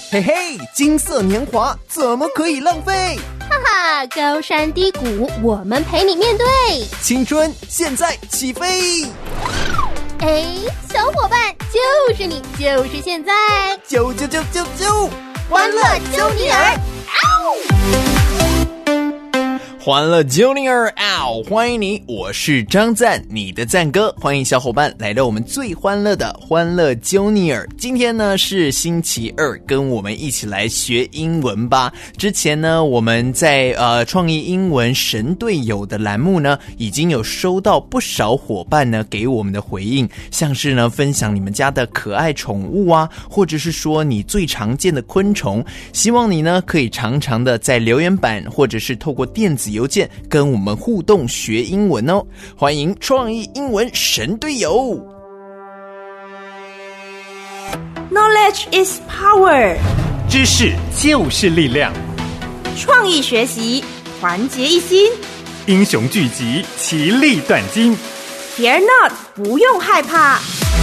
嘿嘿，金色年华怎么可以浪费？ 哈哈，高山低谷，我们陪你面对。 青春现在起飞！ 哎，小伙伴，就是你，就是现在， 啾！ 欢乐揪你儿！ 欢乐揪你儿嗷！欢迎你，我是张赞，你的赞哥。欢迎小伙伴来到我们最欢乐的欢乐揪你儿。今天呢是星期二，跟我们一起来学英文吧。之前呢我们在创意英文神队友的栏目呢，已经有收到不少伙伴呢给我们的回应，像是呢分享你们家的可爱宠物啊，或者是说你最常见的昆虫。希望你呢可以常常的在留言板或者是透过电子邮件跟我们互动学英文哦。欢迎创意英文神队友。 Knowledge is power， 知识就是力量， 创意学习，团结一心， 英雄聚集，其利断金。 Fear not， 不用害怕，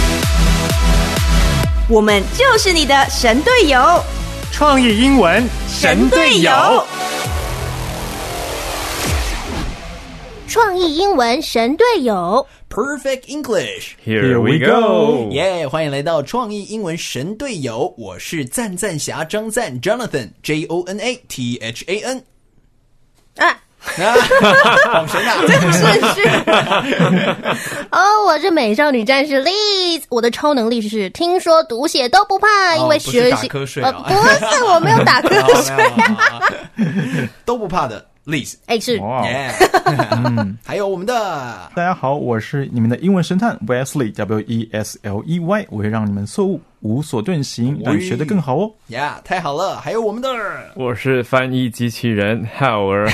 我们就是你的神队友， 创意英文神队友。 创意英文神队友 Perfect English Here we go， 耶！欢迎来到创意英文神队友，我是赞赞侠张赞 Jonathan Jonathan 啊， 晃神啊！ 这个顺序我是美少女战士 Liz， 我的超能力是听说读写都不怕，因为学习不是打瞌睡不是，我没有打瞌睡都不怕的Liz， 是还有我们的大家好，我是你们的英文神探 Wesley Wesley， 我会让你们错误无所遁形，让你学得更好哦。 太好了！还有我们的我是翻译机器人 Howard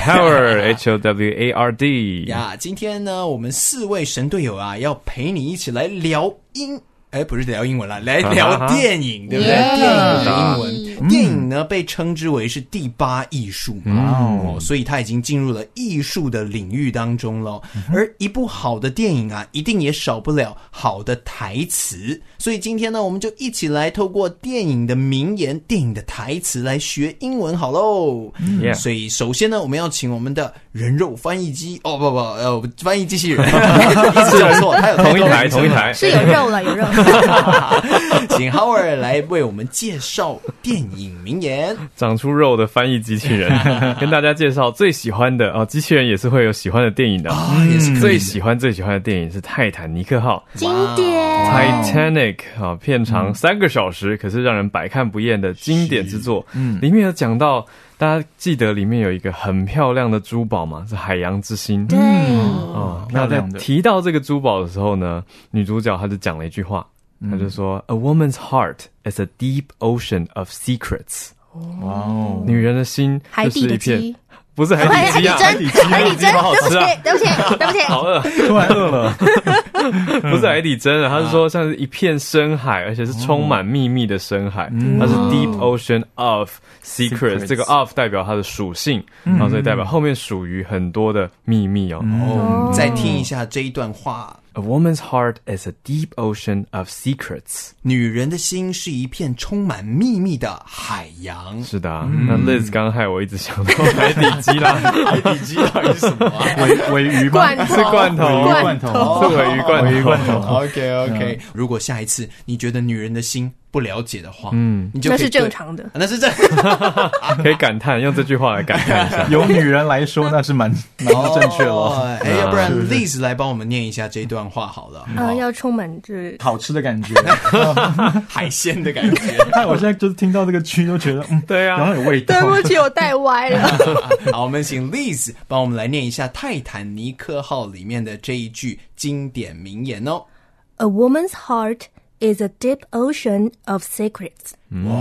Howard 今天呢我们4位神队友啊要陪你一起来聊不是聊英文啦，来聊电影，对不对？电影的英文，电影呢被称之为是第8艺术所以它已经进入了艺术的领域当中了。而一部好的电影啊，一定也少不了好的台词。所以今天呢，我们就一起来透过电影的名言、电影的台词来学英文好喽。所以首先呢，我们要请我们的人肉翻译机翻译机器人，一直讲错，他有同一台是有肉了，有肉。 请 Howard 来为我们介绍电影名言。 长出肉的翻译机器人跟大家介绍最喜欢的机器人也是会有喜欢的电影的也是最喜欢的电影是泰坦尼克号， 经典 Titanic 片长3个小时，可是让人百看不厌的经典之作。里面有讲到，大家记得里面有一个很漂亮的珠宝嘛，是海洋之心。 对那在提到这个珠宝的时候呢，女主角她就讲了一句话，她就说 A woman's heart is a deep ocean of secrets。 女人的心就是一片，不是海底鸡啊， 海底针，对不起， 好饿， 突然饿了。 不是海底针啊，它是说像是一片深海，而且是充满秘密的深海，它是 deep ocean of secrets， 这个 of 代表它的属性，然后所以代表后面属于很多的秘密再听一下这一段话。 A woman's heart is a deep ocean of secrets。 女人的心是一片充满秘密的海洋。 是的那 Liz 刚害我一直想到海底鸡啦。 海底鸡到底是什么尾鱼吗？ 是罐头，是尾鱼罐头。 OK， 如果下一次你觉得女人的心不了解的话，你就可以那是正常的， 那是正可以感叹，用这句话来感叹一下。 由女人来说，那是蛮正确了。 要不然 Liz 来帮我们念一下这一段话好了。 要充满着好吃的感觉， 海鲜的感觉。 我现在就是听到这个句就觉得， 对啊， 然后有味道。 对不起，我带歪了。 好，我们请 Liz 帮我们来念一下《泰坦尼克号》里面的这一句经典名言哦。 A woman's heart is a deep ocean of secrets。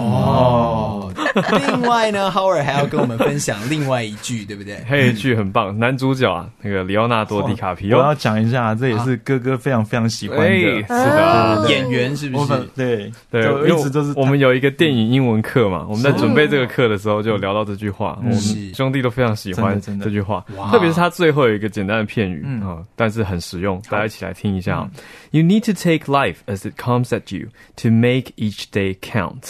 另外呢 Howard 还要跟我们分享另外一句，对不对？ 还有一句很棒，男主角那个里奥纳多·迪卡皮欧， 我要讲一下，这也是哥哥非常非常喜欢的。 是的， 演员是不是？ 对， 因为我们有一个电影英文课嘛，我们在准备这个课的时候就聊到这句话，我们兄弟都非常喜欢这句话，特别是他最后有一个简单的片语但是很实用，大家一起来听一下。You need to take life as it comes at you to make each day count。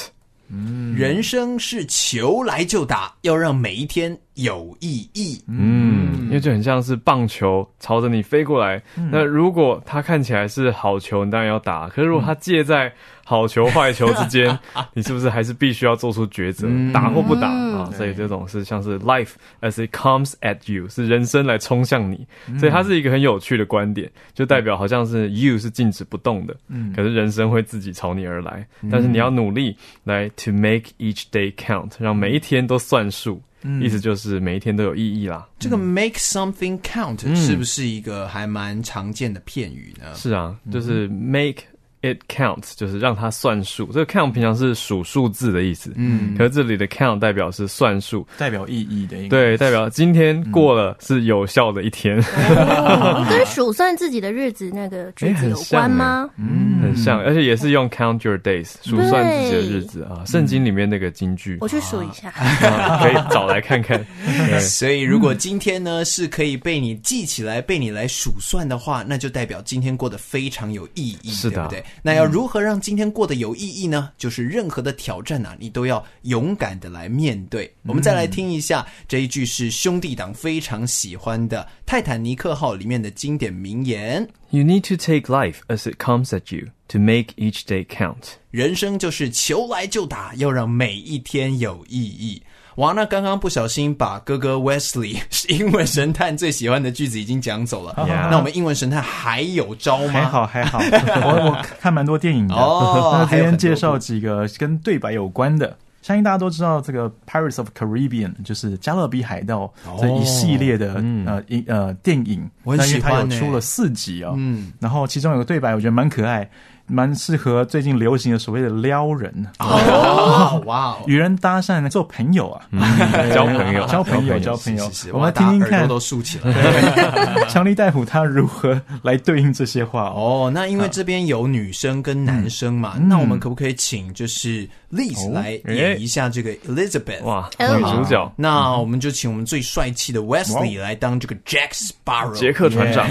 人生是球来就打，要让每一天有意义。 因为就很像是棒球朝着你飞过来，那如果它看起来是好球，你当然要打，可是如果它介在好球坏球之间，你是不是还是必须要做出抉择，打或不打啊？所以这种是像是 life as it comes at you， 是人生来冲向你，所以它是一个很有趣的观点，就代表好像是 you 是静止不动的，可是人生会自己朝你而来，但是你要努力来 to make each day count， 让每一天都算数。意思就是每一天都有意义啦。 这个 make something count 是不是一个还蛮常见的片语呢？ 是啊，就是 make it count， 就是让它算数。这个 count 平常是数数字的意思，可是这里的 count 代表是算数， 代表意义的一个， 对，代表今天过了是有效的一天。 跟数算自己的日子那个句子有关吗？ 很像，而且也是用 count your days 数算自己的日子啊。圣经里面那个金句， 我去数一下， 可以找来看看。 所以如果今天呢是可以被你记起来，被你来数算的话，那就代表今天过得非常有意义， 是的， 对不对？那要如何让今天过得有意义呢？就是任何的挑战啊，你都要勇敢的来面对。我们再来听一下这一句是兄弟党非常喜欢的《泰坦尼克号》里面的经典名言。 You need to take life as it comes at you to make each day count. 人生就是球来就打，要让每一天有意义。哇，那刚刚不小心把哥哥 Wesley 英文神探最喜欢的句子已经讲走了。那我们英文神探还有招吗？ 还好，我看蛮多电影的。那今天介绍几个跟对白有关的。相信大家都知道这个 Pirates of Caribbean 就是加勒比海盗这一系列的电影， 我很喜欢， 它有出了4集啊。然后其中有个对白我觉得蛮可爱，蛮适合最近流行的所谓的撩人哇， 与人搭讪做朋友啊， 交朋友。 我们来听听看，耳朵都竖起来。 强尼戴普他如何来对应这些话那因为这边有女生跟男生嘛，那我们可不可以请就是 Liz 来演一下这个 Elizabeth？ 哇，女主角。 那我们就请我们最帅气的 Wesley 来当这个 Jack Sparrow， 杰克船长。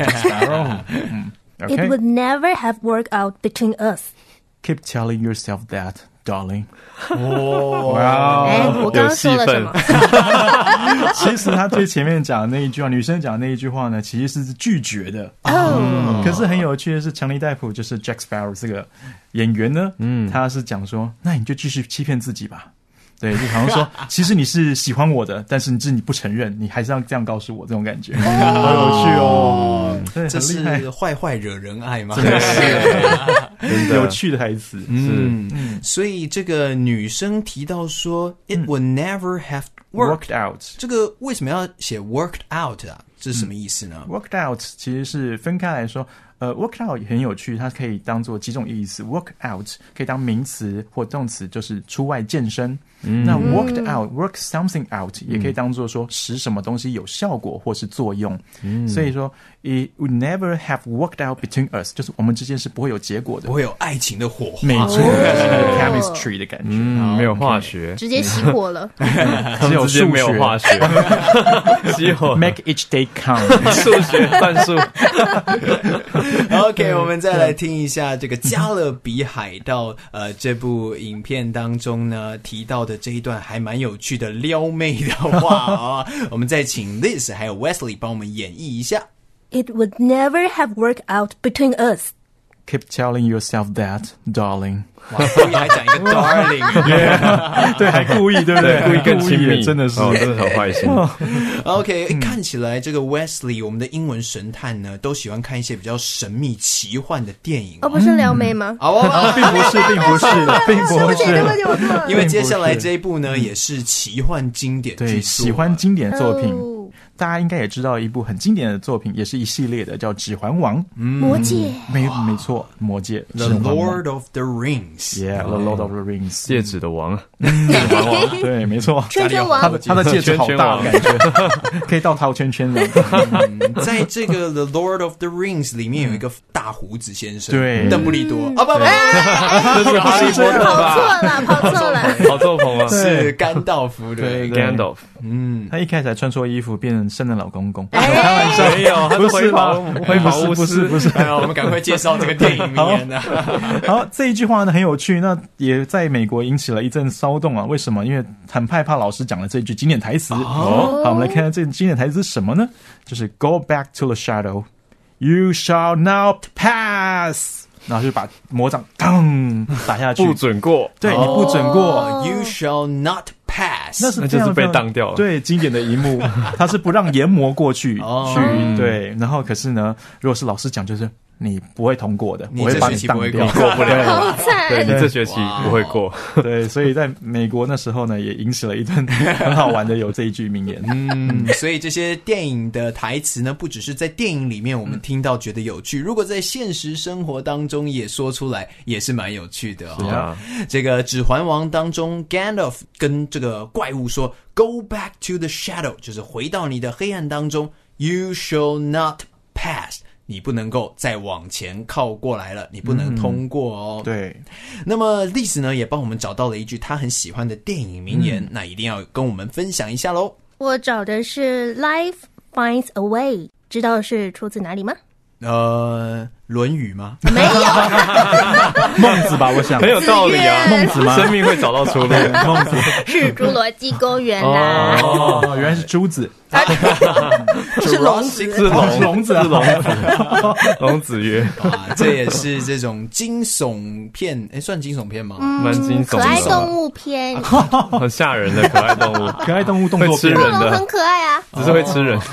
Okay. It would never have worked out between us. Keep telling yourself that, darling. 我刚刚说了什么？ 其实他最前面讲的那一句话，女生讲的那一句话呢，其实是拒绝的。可是很有趣的是，强尼戴普就是 Jack Sparrow 这个演员呢，他是讲说，那你就继续欺骗自己吧。对，就好像说，其实你是喜欢我的，但是你不承认，你还是要这样告诉我，这种感觉，好有趣哦！ 这是坏坏惹人爱吗？ 真的是有趣的台词。 所以这个女生提到说 ，It would never have worked out。这个为什么要写 worked out 啊？这是什么意思呢 ？Worked out 其实是分开来说。work out 也很有趣，它可以当做几种意思。work out 可以当名词或动词，就是出外健身。那 worked out work something out 也可以当做说使什么东西有效果或是作用。所以说 it would never have worked out between us， 就是我们之间是不会有结果的， 不会有爱情的火花， 没错，chemistry 的感觉， 没有化学， 直接熄火了， 只有数学没有化学，熄火 ，make each day count， 数学算数。 OK， 我们再来听一下这个《加勒比海盗》这部影片当中呢提到的这一段还蛮有趣的撩妹的话啊，我们再请 Liz 还有 Wesley 帮我们演绎一下。 It would never have worked out between us. Keep telling yourself that, darling. 哇，故意还讲一个 darling， 对，还故意，对不对？ 故意更亲密， 真的是， 真的很坏心。 OK， 看起来这个 Wesley， 我们的英文神探呢，都喜欢看一些比较神秘奇幻的电影。 不是撩妹吗？ 并不是， 因为接下来这一部呢，也是奇幻经典对，喜欢经典作品。大家应该也知道一部很经典的作品，也是一系列的，叫《指环王》。 魔戒， 没错，魔戒。 The Lord of the Rings。 Yeah, The Lord of the Rings。 戒指的王， 指环王。对，没错。 圈圈王， 他的戒指好大，感觉可以到套圈圈的。 在这个 The Lord of the Rings 里面有一个大胡子先生， 对， 邓布利多。不， 这是哈利波特吧？ 跑错了， 跑错棚了， 是甘道夫， 对，Gandalf。 他一开始还穿错衣服，变成们圣诞老公公。 哎开玩笑， 没有，他是回跑不是。 我们赶快介绍这个电影名言呢。 好，这一句话呢很有趣，那也在美国引起了一阵骚动啊。为什么？因为很害怕老师讲了这句经典台词。好，我们来看看这经典台词是什么呢？就是 Go back to the shadow, you shall not pass。然后就把魔杖当打下去， 不准过， 对，你不准过 ，You shall not pass， 那就是被当掉了。 对，经典的一幕，他是不让研磨过去，对。然后可是呢，如果是老师讲，就是你不会通过的，我会把你当掉， 过不了， 好惨。 对，你这学期不会过。 对，所以在美国那时候呢，也引起了一顿很好玩的有这一句名言。 所以这些电影的台词呢，不只是在电影里面我们听到觉得有趣，如果在现实生活当中也说出来，也是蛮有趣的哦。这个《指环王》当中 ，Gandalf 跟这个怪物说 "Go back to the shadow"， 就是回到你的黑暗当中 ，You shall not pass。你不能够再往前靠过来了，你不能通过哦。 对。 那么历史呢，也帮我们找到了一句他很喜欢的电影名言，那一定要跟我们分享一下咯。 我找的是 Life finds a way， 知道是出自哪里吗？ 论语吗？ 没有， 孟子吧，我想很有道理啊。 孟子吗？ 生命会找到出路。 孟子是侏罗纪公园啦。 哦，原来是珠子， 是龙子， 是龙子， 龙子曰啊，这也是这种惊悚片，算惊悚片吗？ 蛮惊悚的， 可爱动物片， 很吓人的可爱动物， 可爱动物动作会吃人的， 很可爱啊， 只是会吃人。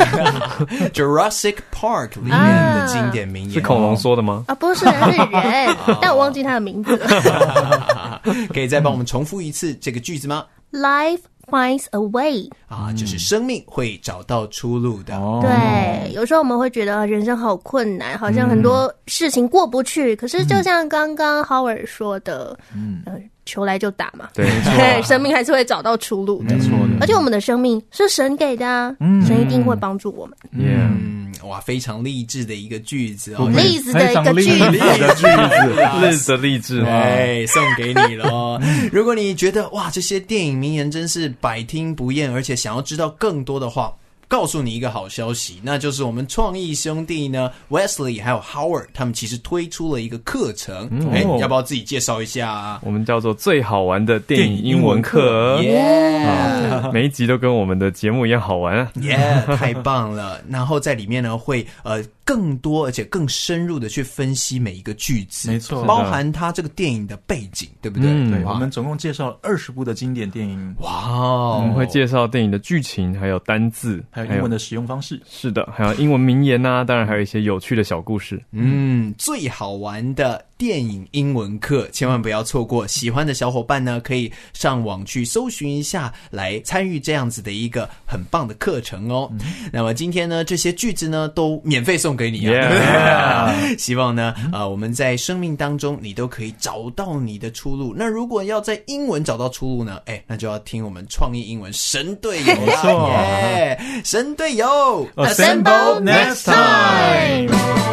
Jurassic Park 里面的经典名言是恐龙说的吗？ 啊，不是，是人，但我忘记他的名字了。 可以再帮我们重复一次这个句子吗？ Life finds a way， 就是生命会找到出路的。 对，有时候我们会觉得人生好困难，好像很多事情过不去，可是就像刚刚 Howard 说的，球来就打嘛， 对， 生命还是会找到出路的， 没错的。 而且我们的生命是神给的啊，神一定会帮助我们。 哇，非常励志的一个句子哦， 励志的一个句子， 励志的励志， 哎，送给你了。如果你觉得哇，这些电影名言真是百听不厌，而且想要知道更多的话，告诉你一个好消息，那就是我们创意兄弟呢 Wesley 还有 Howard 他们其实推出了一个课程，要不要自己介绍一下啊？ 我们叫做最好玩的电影英文课，每一集都跟我们的节目一样好玩啊， 太棒了。然后在里面呢会更多而且更深入的去分析每一个句子， 没错， 包含它这个电影的背景，对不对？ 对，我们总共介绍了20部的经典电影。 哇， 我们会介绍电影的剧情，还有单字， 还有英文的使用方式。 是的，还有英文名言啊，当然还有一些有趣的小故事。 最好玩的电影英文课，千万不要错过。喜欢的小伙伴呢，可以上网去搜寻一下，来参与这样子的一个很棒的课程哦。那么今天呢，这些句子呢都免费送给你啊，希望呢我们在生命当中你都可以找到你的出路。那如果要在英文找到出路呢，那就要听我们创意英文神队友啦，神队友 Assemble next time。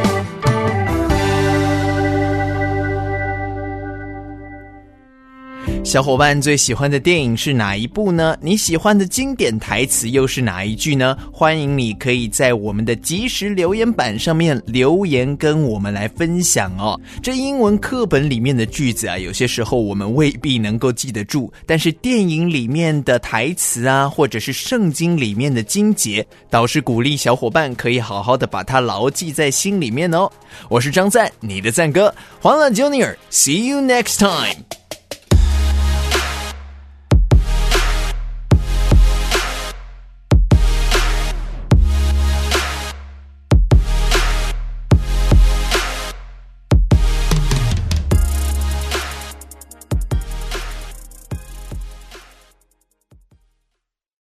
小伙伴最喜欢的电影是哪一部呢？你喜欢的经典台词又是哪一句呢？欢迎你可以在我们的即时留言板上面留言跟我们来分享哦。这英文课本里面的句子啊，有些时候我们未必能够记得住，但是电影里面的台词啊，或者是圣经里面的经节，倒是鼓励小伙伴可以好好的把它牢记在心里面哦。我是张赞，你的赞哥，欢乐 Junior，See you next time。